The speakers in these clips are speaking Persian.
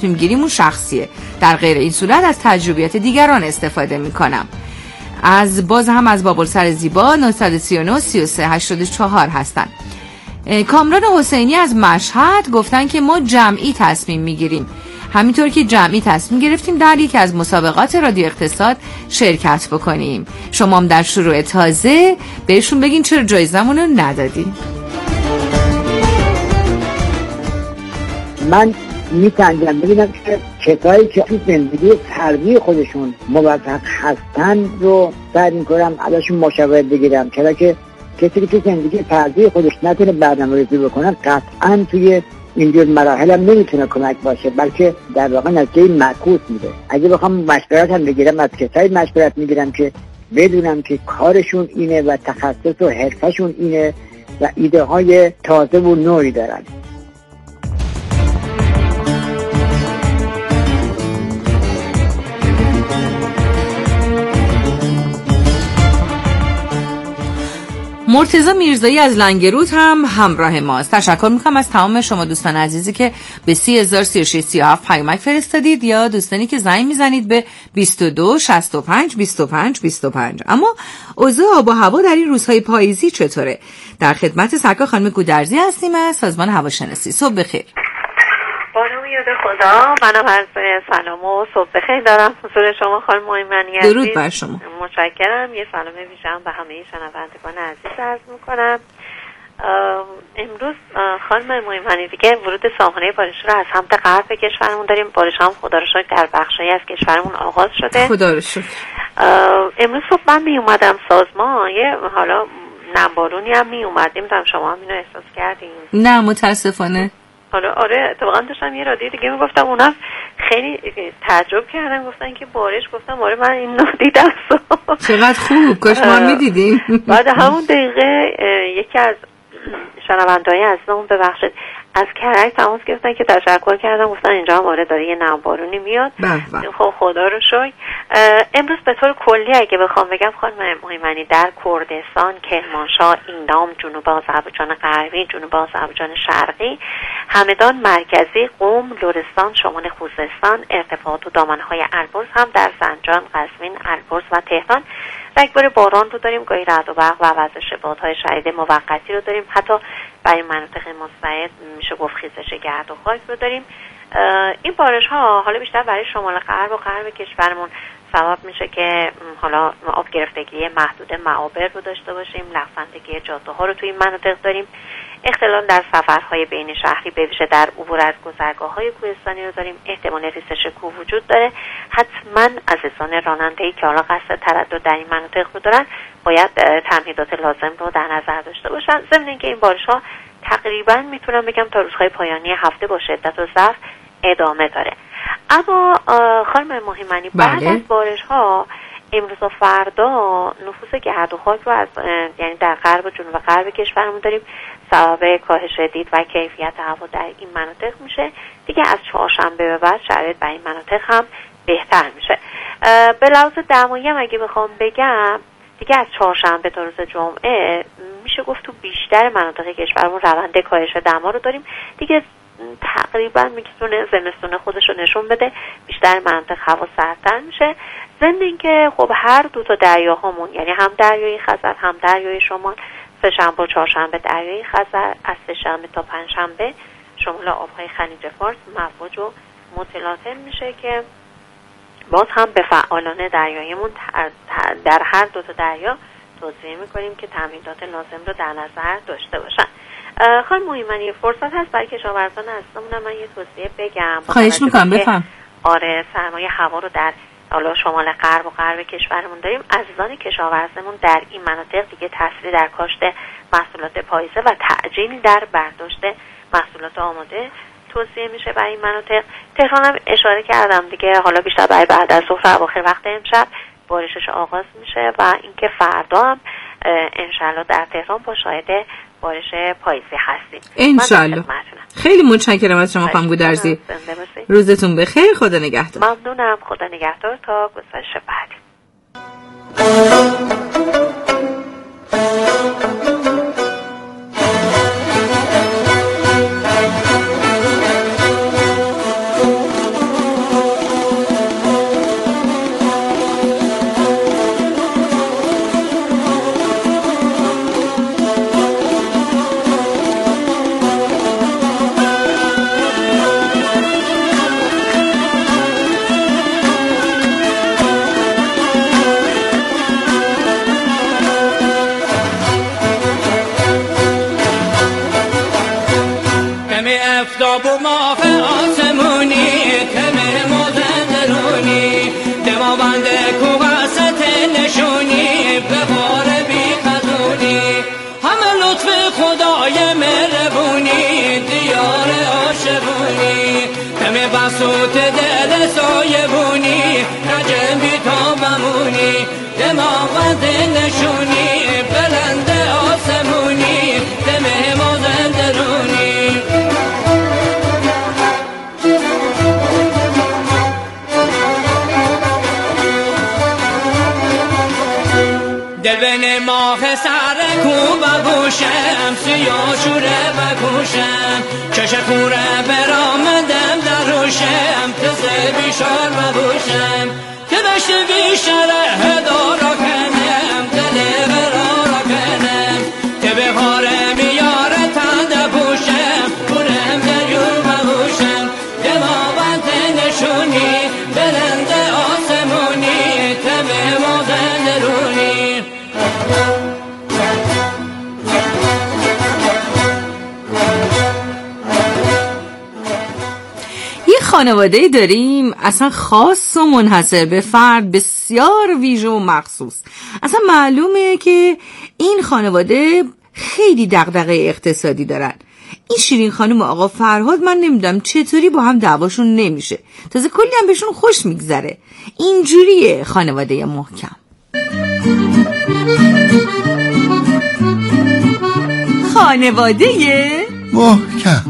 تصمیم گیریمون شخصیه. در غیر این صورت از تجربیات دیگران استفاده میکنم. باز هم از بابلسر زیبا 939 33 84 هستن. کامران حسینی از مشهد گفتن که ما جمعی تصمیم میگیریم. همینطور که جمعی تصمیم گرفتیم در یکی از مسابقات رادیو اقتصاد شرکت بکنیم. شما هم در شروع تازه بهشون بگین چرا جایزمون رو ندادین. من میتونم ببینم که کسایی که تو زندگی فردی خودشون موفق هستن رو تعیین کنم، ازشون مشاوره بگیرم، چرا که کسی که تو زندگی فردی خودش نتونه برنامه‌ریزی بکنه قطعاً توی اینجور مراحل هم نمیتونه کمک باشه، بلکه در واقع نتیجه معکوس میده. اگه بخوام مشورت هم بگیرم از کسایی مشورت میگیرم که بدونم که کارشون اینه و تخصص و حرفشون اینه و ایده های تازه و نوعی دارن. مرتضی میرزایی از لنگرود هم همراه ماست. تشکر میکنم از تمام شما دوستان عزیزی که به 303637 پیامک فرستادید یا دوستانی که زنگ میزنید به 22 65 25 25. اما اوضاع آب و هوا در این روزهای پاییزی چطوره؟ در خدمت سرکار خانم گودرزی هستیم از سازمان هواشناسی. صبح بخیر. بانو یاد خدا، منم عرض سلام و صبح بخیر دارم حضور شما خانم مهمانی عزیز. درود بر شما. متشکرم. یه سلام ویژه‌ام به همه شنوندگان عزیز عرض می‌کنم. امروز خانم مهمانی دیگه ورود سامانه بارش رو از سمت غرب کشورمون داریم. بارش هم خدا رو شکر در بخشایی از کشورمون آغاز شده. خدا رو شکر. امروز صبح من می اومدم سازمان، یه حالا نمبارونی هم می اومد. نمی‌دونم شما هم اینو احساس کردین؟ نه متاسفانه. آره اتفاقا داشتم یه رادیو دیگه میگفتم، اونم خیلی تعجب کردن، گفتن که بارش. گفتم آره من این دیدم. چقدر خوب، کاش ما میدیدیم. بعد همون دقیقه یکی از شنونده‌های عزیزمون ببخشید از کرج تماس گرفتن که تشکر کردم، گفتن اینجا هم آره داره یه نمبارونی میاد. خب خدا رو شکر. امروز به طور کلی اگه بخوام بگم خانم مهمانی، در کردستان، کرمانشاه، ایندام، جنوب آذربایجان غربی، جنوب آذربایجان شرقی، همدان مرکزی، قم، لرستان، شمال خوزستان، ارتفاعات و دامنه‌های البرز هم در زنجان، قزوین، البرز و تهران رگبار باران رو داریم، گاهی رعد و برق و وزش بادهای شدید موقتی رو داریم. حتی برای مناطق مستعد میشه گفت خیزش گرد و خاک رو داریم. این بارش ها حالا بیشتر برای شمال غرب و غرب کشورمون سبب میشه که حالا آب گرفتگی محدود معابر رو داشته باشیم، لغزندگی جاده ها رو توی این مناطق داریم، اختلال در سفرهای بین شهری به ویژه در عبور از گذرگاه‌های کوهستانی رو داریم، احتمال ریزش کوه وجود داره. حتما عزیزان راننده‌ای که حالا قصد تردد در این مناطق رو دارن باید تمهیدات لازم رو در نظر داشته باشن. ضمن اینکه این بارش‌ها تقریبا میتونم بگم تا روزهای پایانی هفته با شدت و ضعف ادامه داره. اما خانم مهمانی بعد از بارش‌ها امروز و فردا نفوذ گرد و خاک رو از یعنی در غرب و جنوب غرب کشورمون داریم. سبب کاهش دید و کیفیت هوا در این مناطق میشه. دیگه از چهارشنبه به بعد شرایط در این مناطق هم بهتر میشه. به لحاظ دمایی هم اگه بخوام بگم دیگه از چهارشنبه تا روز جمعه میشه گفت تو بیشتر مناطق کشورمون روند کاهش دما رو داریم. دیگه تقریبا میتونه زمستون خودش رو نشون بده، بیشتر مناطق هوا سردتر میشه. ضمن اینکه خب هر دو تا دریاهامون یعنی هم دریای خزر هم دریای شمال سه‌شنبه و چهارشنبه دریای خزر، از سه‌شنبه تا پنجشنبه شمال آبهای خلیج فارس مواج و متلاطم میشه که باز هم به فعالان دریاییمون در هر دو تا دریا توصیه میکنیم که تمهیدات لازم رو در نظر داشته باشن. خانم مهمانی فرصت هست برای کشاورزان عزیزمون من یه توصیه بگم. خواهش میکنم بفهم. آره سرمایه هوا رو در حالا شمال غرب و غرب کشورمون داریم. عزیزان کشاورزمون در این مناطق دیگه تأثیری در کاشت محصولات پاییزه و تعجیلی در برداشت محصولات آماده توصیه میشه برای این مناطق. تهران هم اشاره کردم دیگه، حالا بیشتر برای بعد از ظهر اواخر وقت امشب بارشش آغاز میشه و اینکه فردا هم انشالله در تهران با شاهد بارش پاییزی هستیم انشالله. خیلی متشکرم از شما خانم گودرزی. روزتون بخیر، خدا نگهدار. ممنونم، خدا نگهدار تا گزارش بعدی. سوت دل سایبونی نجم بی تا بمونی دماغت نشونی بلند آسمونی دم ما زندرونی دل بین ماه سر کو بگوشم سیاه شوره بگوشم چش کوره برامدم در روشم تزه بیشار بگوشم که بشت بیشاره هدارا کنم دل برارا کنم که به خاره میاره تنده بوشم کورم دریو بگوشم دماغت نشونی بلند آسمونی تبه ما زندرونی یه خانواده داریم اصلا خاص و منحصر به فرد، بسیار ویژه و مخصوص. اصلا معلومه که این خانواده خیلی دغدغه اقتصادی دارن. این شیرین خانم و آقا فرهاد من نمیدونم چطوری با هم دعواشون نمیشه، تازه کلی هم بهشون خوش میگذره. اینجوریه خانواده محکم. خانواده محکم.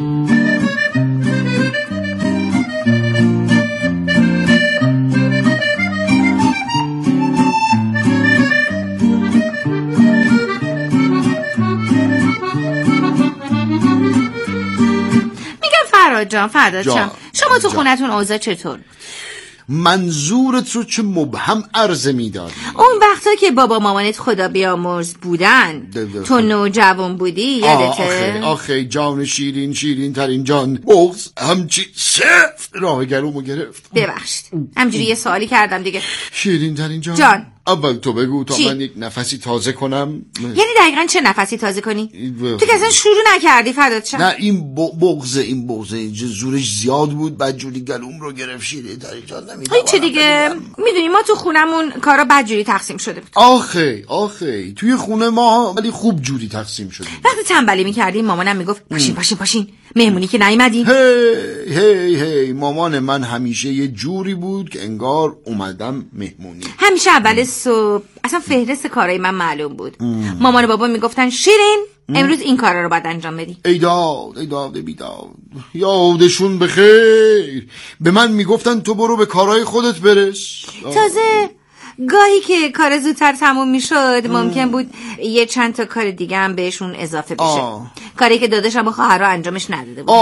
فرهاد جان شما تو خونتون اوضاع چطور؟ منظورت رو چه مبهم عرضه می‌داری؟ اون وقتا که بابا مامانت خدا بیامرز بودن تو نوجوان بودی یادته؟ آخه جان شیرین ترین جان بغض همچی سفت راه گلومو گرفت. ببخشید همجوری یه سوالی کردم دیگه. شیرین ترین جان اول تو بگو تا من یک نفسی تازه کنم. یعنی دقیقاً چه نفسی تازه کنی؟ تو که اصلا شروع نکردی فدات شم. نه این بغضه زورش زیاد بود، بدجوری گلوم رو گرفت. شیرین ترین جان نمیدونم این چه دیگه؟ میدونی ما تو خونمون کارا بدجوری تقسیم شده بود. آخه توی خونه ما ولی خوب جوری تقسیم شده. وقتی تنبلی میکردیم مامانم میگفت پاشین مهمونی که نیومدی. هی مامان من همیشه یه جوری بود که انگار اومدم مهمونی. همیشه اول صبح اصلا فهرست کارای من معلوم بود. مامان و بابا میگفتن شیرین امروز این کارا رو باید انجام بدی. ایداد بیداد یادشون بخیر. به من میگفتن تو برو به کارهای خودت برس. تازه گاهی که کار زودتر تموم میشد ممکن بود یه چند تا کار دیگه هم بهشون اضافه بشه. کاری که داداشم با خواهرها انجامش نداده بود.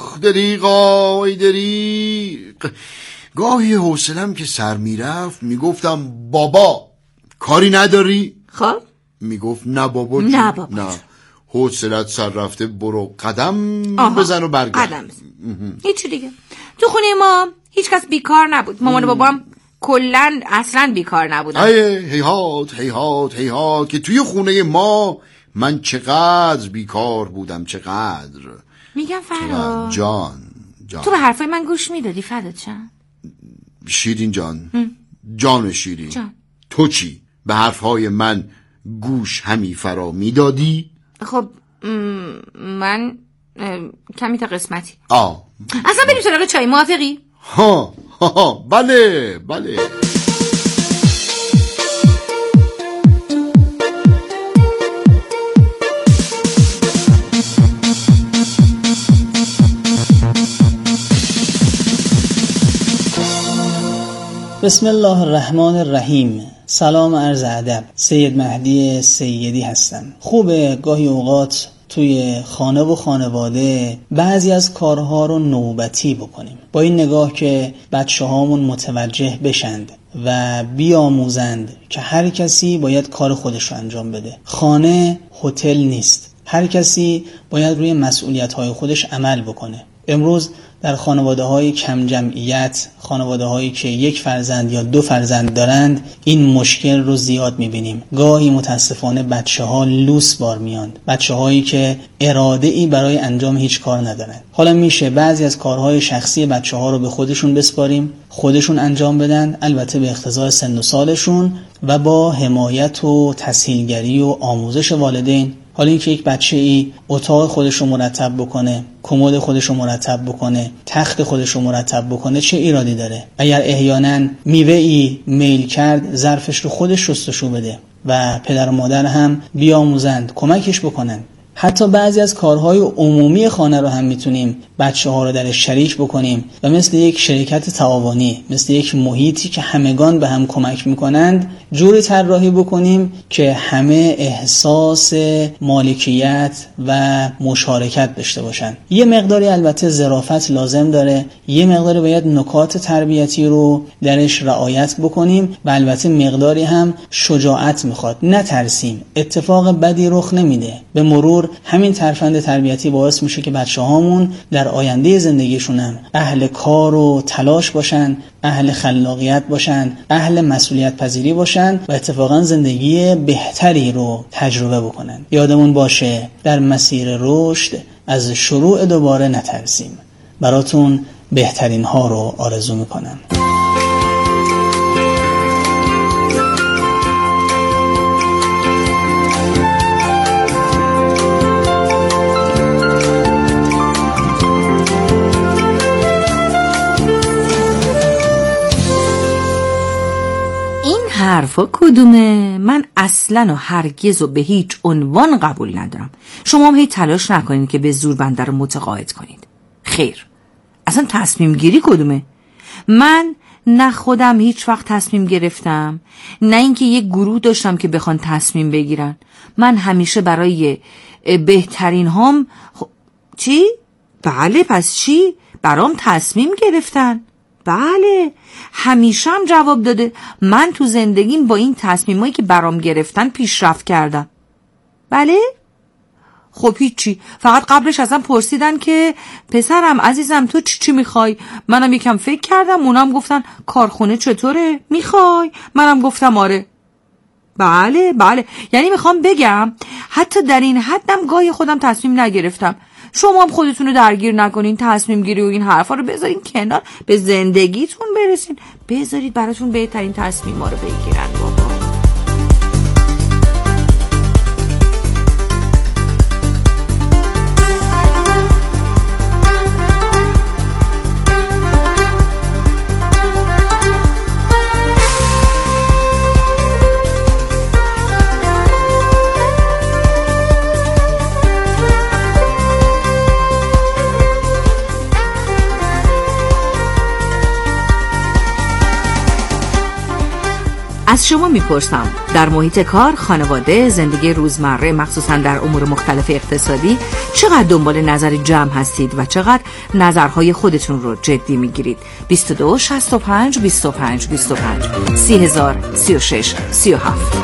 دریغ گاهی حوصلم که سر میرفت میگفتم بابا کاری نداری؟ خب میگفت نه بابا نه حوصلت سر رفته، برو قدم بزن و برگرد. هیچ دیگه. تو خونه ما هیچ کس بیکار نبود. مامان و بابام کلن اصلا بیکار نبودن. هیهات که توی خونه ما من چقدر بیکار بودم. چقدر میگم فرهاد جان تو به حرفای من گوش میدادی فدات شم؟ شیرین جان شیرین تو چی؟ به حرفهای من گوش همی فرا میدادی؟ خب من کمی تا قسمتی. اصلا بریم سراغ چای، موافقی؟ بله بسم الله الرحمن الرحیم. سلام عرض ادب. سید مهدی سیدی هستم. خوبه گاهی اوقات توی خانه و خانواده بعضی از کارها رو نوبتی بکنیم، با این نگاه که بچه هامون متوجه بشند و بیاموزند که هر کسی باید کار خودش رو انجام بده. خانه هتل نیست، هر کسی باید روی مسئولیت‌های خودش عمل بکنه. امروز در خانواده‌های کم جمعیت، خانواده‌هایی که یک فرزند یا دو فرزند دارند، این مشکل رو زیاد می‌بینیم. گاهی متاسفانه بچه‌ها لوس بار میاند، بچه‌هایی که اراده‌ای برای انجام هیچ کار ندارند. حالا میشه بعضی از کارهای شخصی بچه‌ها رو به خودشون بسپاریم، خودشون انجام بدن، البته به اقتضای سن و سالشون و با حمایت و تسهیلگری و آموزش والدین. حالا اینکه یک بچه‌ای اتاق خودش رو مرتب بکنه، کمد خودش رو مرتب بکنه، تخت خودش رو مرتب بکنه، چه ایرادی داره؟ اگر احیانا میوه‌ای میل کرد، ظرفش رو خودش شستشو بده و پدر و مادر هم بیاموزند، کمکش بکنن. حتی بعضی از کارهای عمومی خانه رو هم میتونیم بچه‌ها رو درش شریک بکنیم و مثل یک شرکت تعاونی، مثل یک محیطی که همگان به هم کمک میکنند جوری طراحی بکنیم که همه احساس مالکیت و مشارکت داشته باشن. یه مقداری البته ظرافت لازم داره، یه مقداری باید نکات تربیتی رو درش رعایت بکنیم و البته مقداری هم شجاعت میخواد. نترسیم، اتفاق بدی رخ نمیده. به مرور همین ترفند تربیتی باعث میشه که بچه‌هامون در آینده زندگیشون هم اهل کار و تلاش باشن، اهل خلاقیت باشن، اهل مسئولیت پذیری باشن و اتفاقا زندگی بهتری رو تجربه بکنن. یادمون باشه در مسیر رشد از شروع دوباره نترسیم. براتون بهترین ها رو آرزو میکنم. حرفا کدومه؟ من اصلا و هرگز و به هیچ عنوان قبول ندارم. شما هم هیچ تلاش نکنید که به زور بنده رو متقاعد کنید. خیر، اصلا تصمیم گیری کدومه؟ من نه خودم هیچ وقت تصمیم گرفتم، نه اینکه یک گروه داشتم که بخوان تصمیم بگیرن. من همیشه برای بهترین هم چی؟ بله، پس چی؟ برام تصمیم گرفتن. بله، همیشه هم جواب داده. من تو زندگیم با این تصمیمایی که برام گرفتن پیشرفت کردم. بله؟ خب هیچی، فقط قبلش ازم پرسیدن که پسرم عزیزم تو چی میخوای؟ منم یکم فکر کردم، اونم گفتن کارخونه چطوره؟ میخوای؟ منم گفتم آره. بله، یعنی میخوام بگم حتی در این حدم گاهی خودم تصمیم نگرفتم. شما هم خودتون رو درگیر نکنین، تصمیم گیری و این حرفا رو بذارین کنار، به زندگیتون برسین، بذارید براتون بهترین تصمیما رو بگیرن. بابا از شما میپرسم، در محیط کار، خانواده، زندگی روزمره، مخصوصا در امور مختلف اقتصادی، چقدر دنبال نظر جمع هستید و چقدر نظرهای خودتون رو جدی میگیرید؟ 22 65 25 25 30,000 36 37.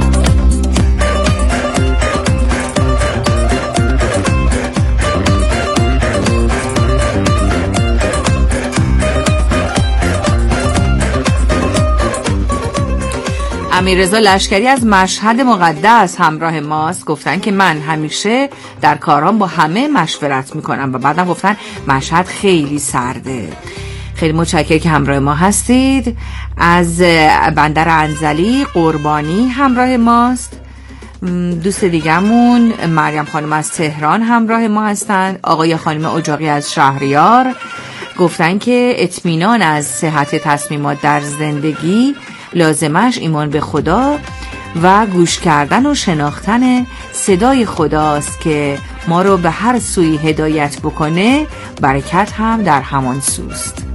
امیررضا لشکری از مشهد مقدس همراه ماست. گفتن که من همیشه در کارام با همه مشورت میکنم و بعدم گفتن مشهد خیلی سرده. خیلی متشکرم که همراه ما هستید. از بندر انزلی قربانی همراه ماست. دوست دیگمون مریم خانم از تهران همراه ما هستند. آقای خانم اجاقی از شهریار گفتن که اطمینان از صحت تصمیمات در زندگی لازمش ایمان به خدا و گوش کردن و شناختن صدای خداست که ما رو به هر سوی هدایت بکنه. برکت هم در همان سوست.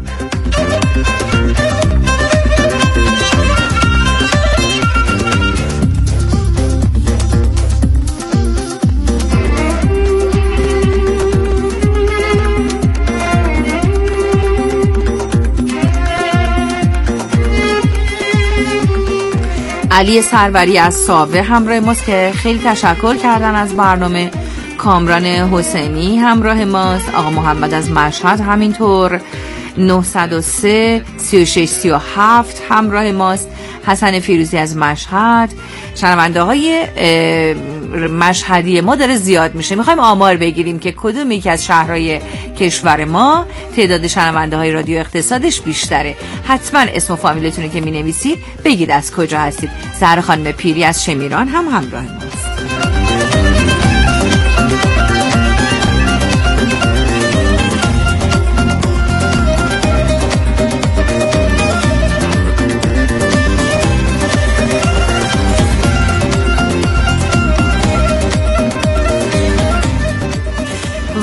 علی سروری از ساوه همراه ماست که خیلی تشکر کردن از برنامه. کامران حسینی همراه ماست. آقا محمد از مشهد همینطور. 903 36 37 همراه ماست. حسن فیروزی از مشهد. شنونده های مشهدی ما داره زیاد میشه. میخوایم آمار بگیریم که کدوم یکی از شهرهای کشور ما تعداد شنونده های رادیو اقتصادش بیشتره. حتما اسم و فامیلتون که مینویسید بگید از کجا هستید. سهر خانم پیری از شمیران هم همراه ماست.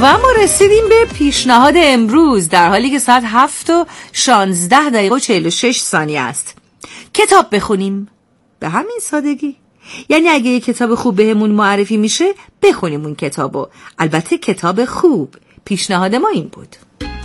ما رسیدیم به پیشنهاد امروز در حالی که ساعت 7:16:46 است. کتاب بخونیم. به همین سادگی. یعنی اگه یه کتاب خوب بهمون معرفی میشه بخونیم اون کتابو. البته کتاب خوب. پیشنهاد ما این بود.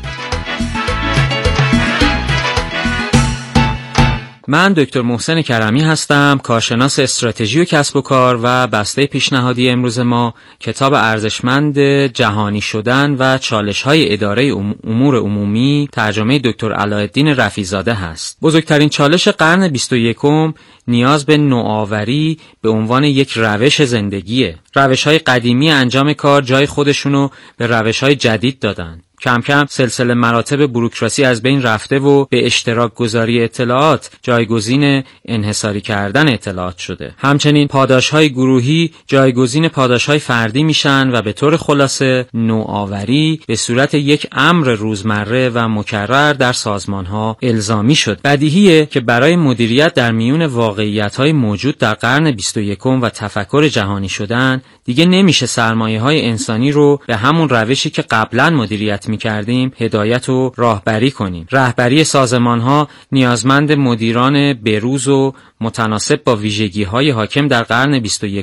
من دکتر محسن کرمی هستم، کارشناس استراتژی و کسب و کار و بسته پیشنهادی امروز ما کتاب ارزشمند جهانی شدن و چالش‌های اداره امور عمومی ترجمه دکتر علاءالدین رفیع‌زاده هست. بزرگترین چالش قرن 21 نیاز به نوآوری به عنوان یک روش زندگیه. روش‌های قدیمی انجام کار جای خودشونو به روش‌های جدید دادن. کم کم سلسله مراتب بوروکراسی از بین رفته و به اشتراک گذاری اطلاعات جایگزین انحصاری کردن اطلاعات شده. همچنین پاداش‌های گروهی جایگزین پاداش‌های فردی میشن و به طور خلاصه نوآوری به صورت یک امر روزمره و مکرر در سازمان‌ها الزامی شد. بدیهیه که برای مدیریت در میون واقعیت‌های موجود در قرن 21 و تفکر جهانی شدن دیگه نمیشه سرمایه‌های انسانی رو به همون روشی که قبلا مدیریت می‌کردیم هدایت و راهبری کنیم. رهبری سازمان‌ها نیازمند مدیران بروز و متناسب با ویژگی‌های حاکم در قرن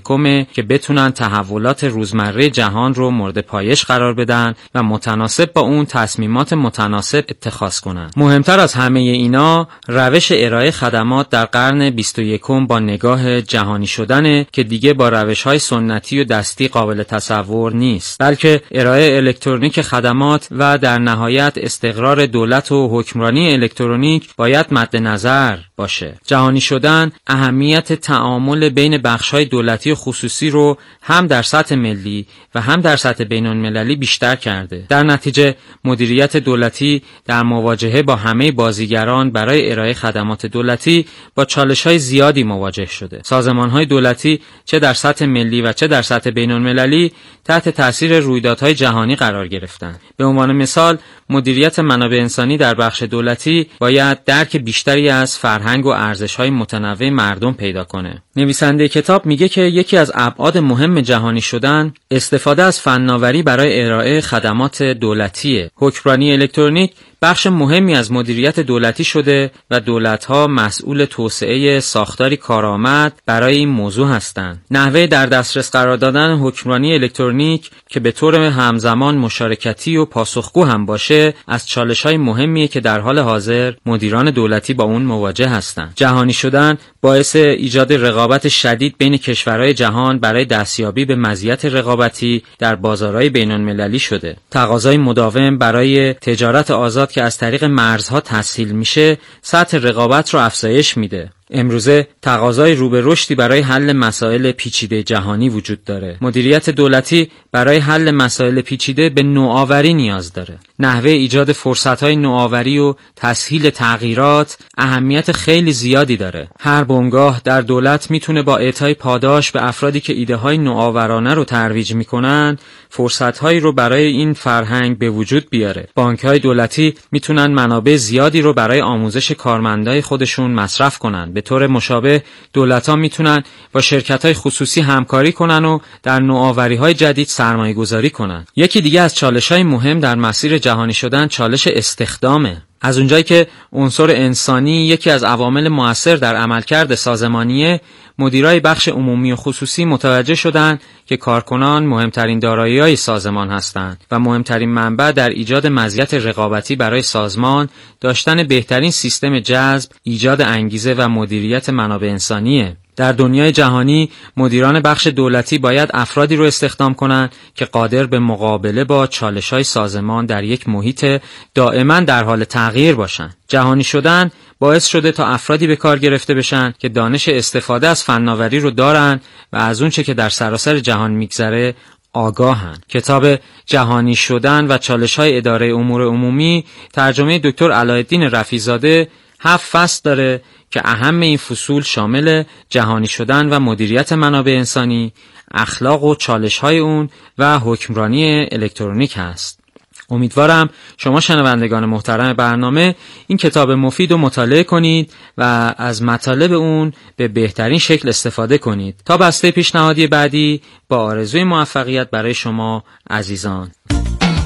21 که بتونن تحولات روزمره جهان رو مورد پایش قرار بدن و متناسب با اون تصمیمات متناسب اتخاذ کنن. مهمتر از همه اینا روش ارائه خدمات در قرن 21 با نگاه جهانی شدنه که دیگه با روش‌های سنتی و دستی قابل تصور نیست، بلکه ارائه الکترونیک خدمات و در نهایت استقرار دولت و حکمرانی الکترونیک باید مد نظر باشه. جهانی شدن اهمیت تعامل بین بخش‌های دولتی و خصوصی رو هم در سطح ملی و هم در سطح بین‌المللی بیشتر کرده. در نتیجه مدیریت دولتی در مواجهه با همه بازیگران برای ارائه خدمات دولتی با چالش‌های زیادی مواجه شده. سازمان‌های دولتی چه در سطح ملی و چه در سطح بین‌المللی تحت تاثیر رویدادهای جهانی قرار گرفتند. به عنوان مثال مدیریت منابع انسانی در بخش دولتی باید درک بیشتری از فرهنگ و ارزش‌های متنوع مردم پیدا کنه. نویسنده کتاب میگه که یکی از ابعاد مهم جهانی شدن استفاده از فناوری برای ارائه خدمات دولتیه. حکمرانی الکترونیک بخش مهمی از مدیریت دولتی شده و دولت‌ها مسئول توسعه ساختاری کارآمد برای این موضوع هستند. نحوه در دسترس قرار دادن حکمرانی الکترونیک که به طور همزمان مشارکتی و پاسخگو هم باشه از چالش‌های مهمیه که در حال حاضر مدیران دولتی با اون مواجه هستند. جهانی شدن باعث ایجاد رقابت شدید بین کشورهای جهان برای دستیابی به مزیت رقابتی در بازارهای بین‌المللی شده. تقاضای مداوم برای تجارت آزاد که از طریق مرزها تسهیل میشه سطح رقابت رو افزایش میده. امروزه تقاضای رو به رشدی برای حل مسائل پیچیده جهانی وجود داره. مدیریت دولتی برای حل مسائل پیچیده به نوآوری نیاز داره. نحوه ایجاد فرصت‌های نوآوری و تسهیل تغییرات اهمیت خیلی زیادی داره. هر بنگاه در دولت میتونه با اعطای پاداش به افرادی که ایده‌های نوآورانه رو ترویج میکنن فرصت‌هایی رو برای این فرهنگ به وجود بیاره. بانک‌های دولتی میتونن منابع زیادی رو برای آموزش کارمندای خودشون مصرف کنن. به طور مشابه دولت‌ها میتونن با شرکت‌های خصوصی همکاری کنن و در نوآوری‌های جدید سرمایه‌گذاری کنن. یکی دیگه از چالش‌های مهم در مسیر جهانی شدن چالش استخدامه. از اونجایی که عنصر انسانی یکی از عوامل مؤثر در عملکرد سازمانیه، مدیرای بخش عمومی و خصوصی متوجه شدند که کارکنان مهمترین دارایی‌های سازمان هستند و مهمترین منبع در ایجاد مزیت رقابتی برای سازمان داشتن بهترین سیستم جذب، ایجاد انگیزه و مدیریت منابع انسانیه. در دنیای جهانی مدیران بخش دولتی باید افرادی رو استخدام کنند که قادر به مقابله با چالش‌های سازمان در یک محیط دائما در حال تغییر باشند. جهانی شدن باعث شده تا افرادی به کار گرفته بشن که دانش استفاده از فناوری رو دارن و از اون چه که در سراسر جهان میگذره آگاهن. کتاب جهانی شدن و چالش‌های اداره امور عمومی ترجمه دکتر علاءالدین رفیع‌زاده 7 فصل داره که اهم این فصول شامل جهانی شدن و مدیریت منابع انسانی، اخلاق و چالش‌های اون و حکمرانی الکترونیک هست. امیدوارم شما شنوندگان محترم برنامه این کتاب مفید رو مطالعه کنید و از مطالب اون به بهترین شکل استفاده کنید. تا بسته پیشنهادی بعدی با آرزوی موفقیت برای شما عزیزان.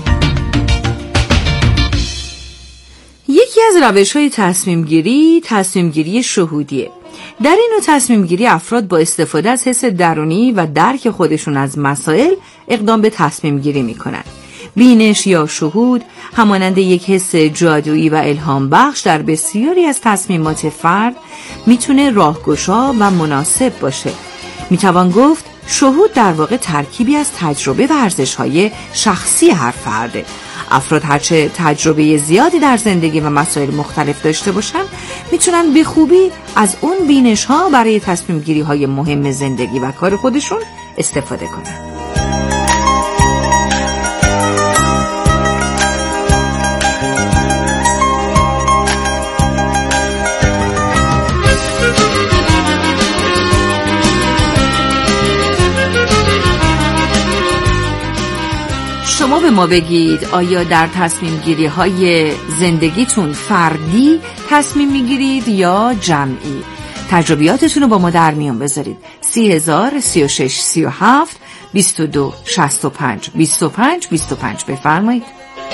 یکی از روش‌های تصمیم گیری شهودیه. در این نوع تصمیم گیری افراد با استفاده از حس درونی و درک خودشون از مسائل اقدام به تصمیم گیری میکنن. بینش یا شهود همانند یک حس جادویی و الهام بخش در بسیاری از تصمیمات فرد میتونه راهگشا و مناسب باشه. میتوان گفت شهود در واقع ترکیبی از تجربه و ارزش‌های شخصی هر فرده. افراد هرچه تجربه زیادی در زندگی و مسائل مختلف داشته باشن میتونن به خوبی از اون بینش‌ها برای تصمیم گیری‌های مهم زندگی و کار خودشون استفاده کنن. شما به ما بگید آیا در تصمیم گیری های زندگیتون فردی تصمیم میگیرید یا جمعی؟ تجربیاتتون رو با ما در میان بذارید. 30,000 36 37 22 65 25 بفرمایید.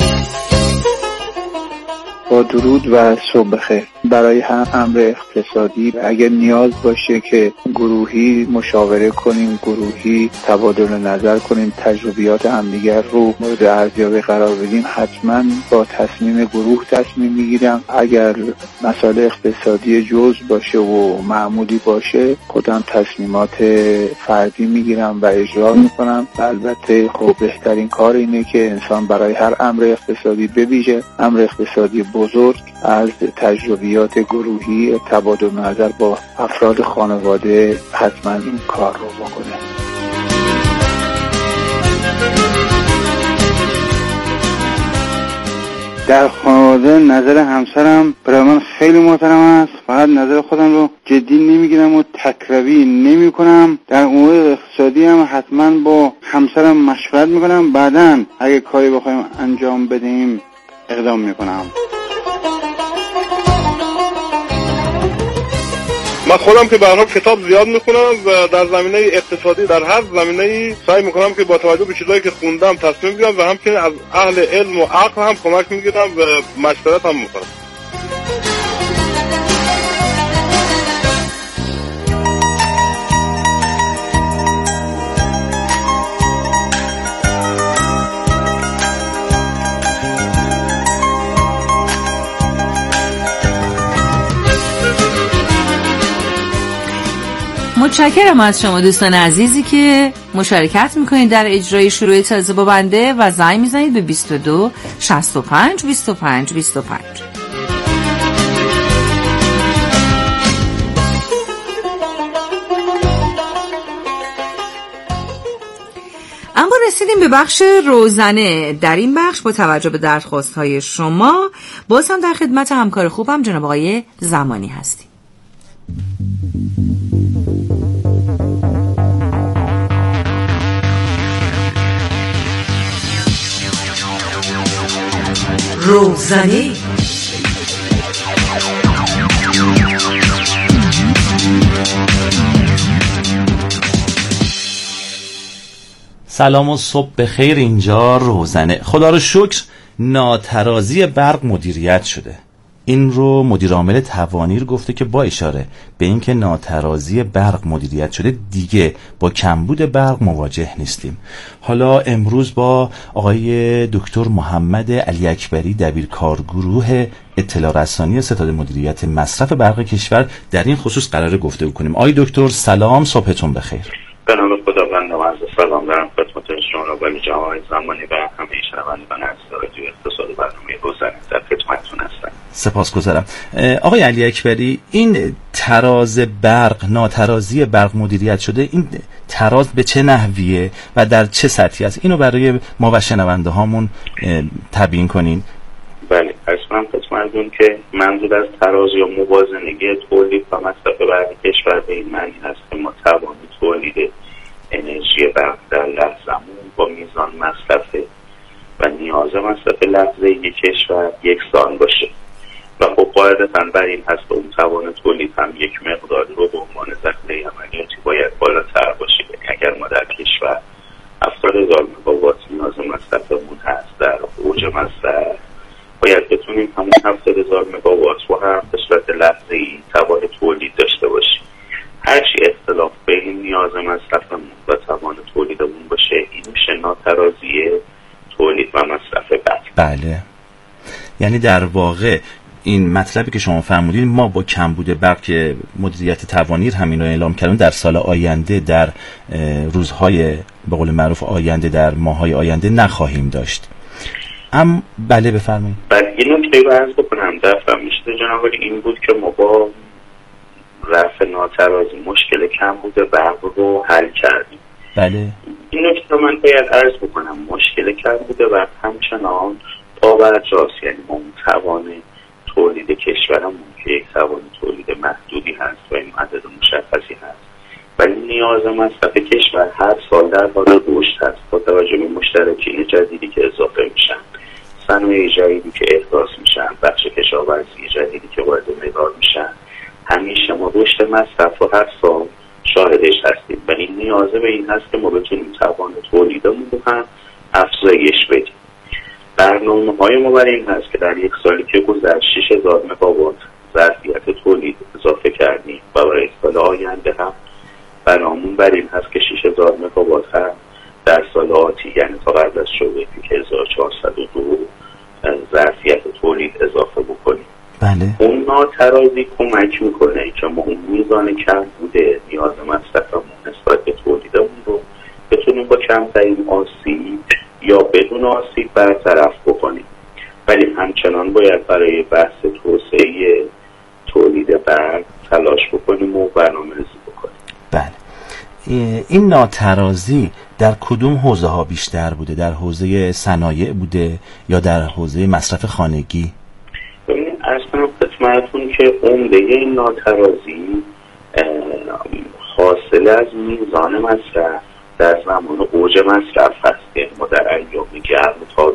با درود و صبح بخیر. برای هر امر اقتصادی اگر نیاز باشه که گروهی مشاوره کنیم، گروهی تبادل نظر کنیم، تجربیات همدیگر رو مورد ارزیابی قرار بدیم، حتما با تصمیم گروه تصمیم میگیرم. اگر مسائل اقتصادی جزء باشه و معمولی باشه خودم تصمیمات فردی میگیرم و اجرا میکنم. البته خب بهترین کار اینه که انسان برای هر امر اقتصادی بویژه امر اقتصادی بزرگ از تجربیات گروهی تبادل نظر با افراد خانواده حتما این کار رو بکنه. در خانواده نظر همسرم برای من خیلی محترم است. فقط نظر خودم رو جدی نمیگیرم و تکروی نمی کنم. در امور اقتصادی هم حتما با همسرم مشورت میکنم. بعداً اگه کاری بخوایم انجام بدیم اقدام میکنم. من خودم که به هر حال کتاب زیاد میخونم و در زمینه اقتصادی در هر زمینه‌ای سعی میکنم که با توجه به چیزایی که خوندم تصمیم بگیرم و همچنین از اهل علم و عقل هم کمک میگیرم و مشورت هم میکنم. متشکرم از شما دوستان عزیزی که مشارکت میکنید در اجرای شروع تازه با بنده و زنگ میزنید به 22 65 25 25. اما رسیدیم به بخش روزنه. در این بخش با توجه به درخواست‌های شما باز هم در خدمت همکار خوبم جناب آقای زمانی هستیم. روزنه سلام و صبح بخیر. اینجا روزنه. خدا رو شکر ناترازی برق مدیریت شده. این رو مدیر عامل توانیر گفته که با اشاره به اینکه ناترازی برق مدیریت شده دیگه با کمبود برق مواجه نیستیم. حالا امروز با آقای دکتر محمد علی اکبری دبیرکارگروه اطلاع رسانی ستاد مدیریت مصرف برق کشور در این خصوص قراره گفتگو کنیم. آقای دکتر سلام، صبحتون بخیر. به نام خداوند عز سلام دارم خدمت شما و جناب زمانی و همه شنوندگان از رادیو اقتصاد برنامه روزنه در خدمتتون هستم. سپاسگزارم. آقای علی اکبری، این تراز برق، ناترازی برق مدیریت شده، این تراز به چه نحویه و در چه سطحی است؟ اینو برای ما و شنونده هامون تبیین کنین. بله، اصلا خدمتتون که منظور از تراز یا موازنگی تولید و مصرف برق کشور به این معنی هست که ما توان تولید انرژی برق در لحظه‌مون با میزان مصرف و نیاز مصرف لحظه یک کشور یکسان باشه و خب قاعدتاً بر این هست که اون توان تولید هم یک مقداری رو به عنوان ذخیره عملیاتی باید بالاتر باشه. اگر ما در کشور 70,000 مگاوات نیاز مصرفمون هست در اوج مصرف، باید بتونیم همون 70,000 مگاوات رو هم به صورت لحظه‌ای توان تولید داشته باشیم. هرچی اختلاف بین نیاز مصرفمون و توان تولیدمون باشه، این میشه ناترازی تولید و مصرف برق. بله، یعنی در واقع این مطلبی که شما فرمودین، ما با کمبود برق که مدیریت توانیر همین رو اعلام کردن در سال آینده، در روزهای به قول معروف آینده، در ماهای آینده نخواهیم داشت. بله بفرمایید. بله، این نکته رو عرض بکنم در فرمایشات جناب عالی این بود که ما با رفع ناترازی مشکل کمبود برق رو حل کردیم. بله، این نکته رو من باید عرض بکنم، مشکل کمبود برق همچنان پابرجاست. یعنی ما توان تولید کشورمون که یک توان تولید محدودی هست و این عدد مشخصی هست، ولی نیاز مصرف کشور هر سال در حال رشد هست با توجه به مشترکین جدیدی که اضافه میشن، صنایع جدیدی که احداث میشن، بخش کشاورزی جدیدی که وارد مدار میشن. همیشه ما رشد مصرف رو هر سال شاهدش هستیم و این نیازه به این هست که ما بتونیم توان تولیدمون رو هم افزایش بدیم. برنامه‌های ما برای این هست که در یک سالی که گذشت 6,000 مگاوات ظرفیت تولید اضافه کردیم و برای سال آینده هم برنامه‌مون برای این هست که 6,000 مگاوات هم در سال آتی، یعنی تا قبل از شروع 1402 ظرفیت تولید اضافه بکنیم. بله. اون ناترازی کمک میکنه که ما اون میزان کم بوده نیاز مصرفمون نسبت به تولیدمون رو بتونیم با کمترین آسیب یا بدون آسیب برطرف بکنیم، ولی همچنان باید برای بحث توسعه تولید برق تلاش بکنیم و برنامه‌ریزی بکنیم. بله. این ناترازی در کدوم حوزه ها بیشتر بوده؟ در حوزه صنایع بوده یا در حوزه مصرف خانگی؟ ببینید عرض کنم خدمتتون که عمده این ناترازی حاصل از میزان مصرف در زمان اوج مصرف هست. یعنی ما در ایام گرم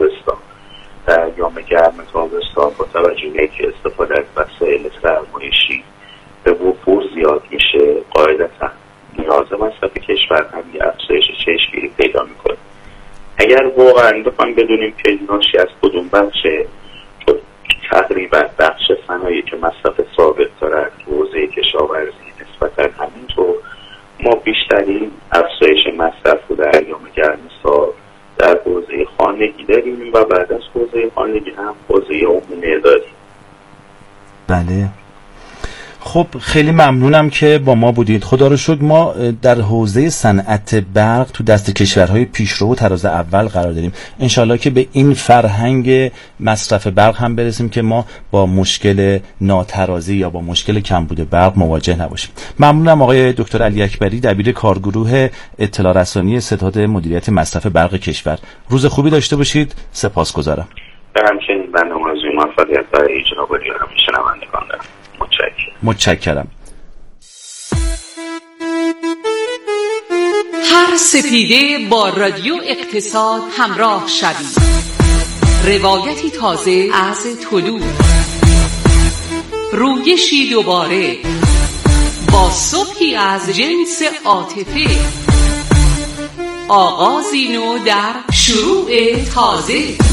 تابستان با توجه به اینکه استفاده از وسایل سرمایشی به وفور زیاد میشه، قاعدتا نیاز مصرف کشور هم یه افزایش چشمگیری پیدا میکنه. اگر واقعا بخوایم بدونیم که ناشی از کدوم بخشه، تقریبا بخش صنایعی که مصرف ثابت دارد، حوزه کشاورزی نسبتا همینطور، ما بیشترین افزایش مصرف رو در ایام گرم سال در حوزه خانگی داریم و بعد از حوزه خانگی هم حوزه عمومی داریم. بله. خب خیلی ممنونم که با ما بودید. خدا رو شکر ما در حوزه صنعت برق تو دست کشورهای پیشرو و تراز اول قرار داریم. انشالله که به این فرهنگ مصرف برق هم برسیم که ما با مشکل ناترازی یا با مشکل کمبود برق مواجه نباشیم. ممنونم آقای دکتر علی اکبری، دبیر کارگروه اطلاع رسانی ستاد مدیریت مصرف برق کشور. روز خوبی داشته باشید. سپاسگزارم. همچنین برنامه آرزوی موفقیت برای جناب علی و همه شنوندگان دارم. متشکرم. هر سپیده با رادیو اقتصاد همراه شوید. روایتی تازه از طلوع، رویشی دوباره با صبحی از جنس عاطفه، آغازی نو در شروع تازه.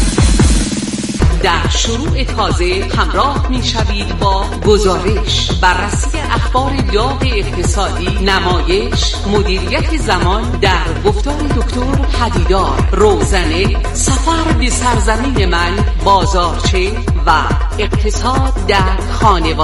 در شروع تازه همراه می شوید با گزارش، بررسی اخبار داغ اقتصادی، نمایش، مدیریت زمان در گفتار دکتر پدیدار، روزنه، سفر به سرزمین من، بازارچه و اقتصاد در خانواده.